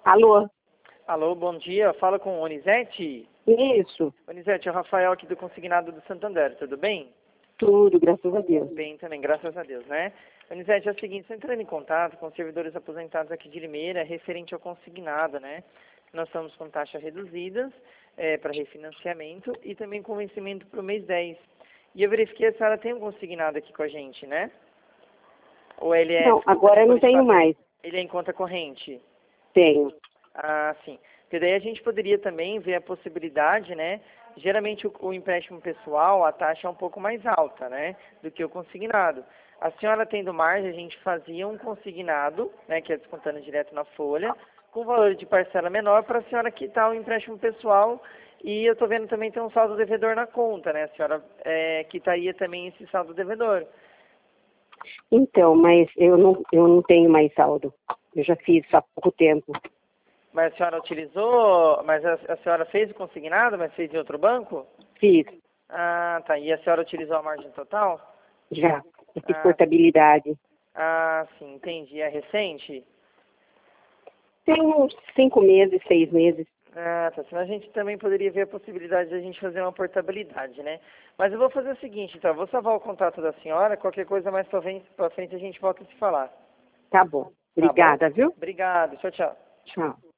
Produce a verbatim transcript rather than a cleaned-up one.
Alô? Alô, bom dia. Fala com o Onizete. Isso, Onizete, é o Rafael aqui do Consignado do Santander, tudo bem? tudo, graças a Deus. Bem também, graças a Deus, né? Onizete, é o seguinte, estou entrando em contato com os servidores aposentados aqui de Limeira, referente ao consignado, né? Nós estamos com taxas reduzidas é, para refinanciamento e também com vencimento para o mês dez. E eu verifiquei a senhora tem um consignado aqui com a gente, né? Ou ele é... Não, agora eu não tenho mais. Ele é em conta corrente? Tenho. Ah, sim. Porque daí a gente poderia também ver a possibilidade, né? Geralmente o, o empréstimo pessoal, a taxa é um pouco mais alta, né? Do que o consignado. A senhora tendo margem, a gente fazia um consignado, né? Que é descontando direto na folha, com valor de parcela menor para a senhora quitar o empréstimo pessoal. E eu estou vendo também tem um saldo devedor na conta, né? A senhora é, quitaria também esse saldo devedor. Então, mas eu não, eu não tenho mais saldo. Eu já fiz há pouco tempo. Mas a senhora utilizou, mas a, a senhora fez o consignado, mas fez em outro banco? Fiz, Ah, tá. E a senhora utilizou a margem total? já. Eu fiz Ah, portabilidade. ah, sim, entendi. É recente? Tem uns cinco meses, seis meses. Ah, tá. Senão a gente também poderia ver a possibilidade de a gente fazer uma portabilidade, né? Mas eu vou fazer o seguinte, então. Eu vou salvar o contato da senhora. Qualquer coisa mais pra frente, pra frente a gente volta a se falar. Tá bom. Tá bom? Obrigada, viu? Obrigado. Tchau, tchau. Tchau.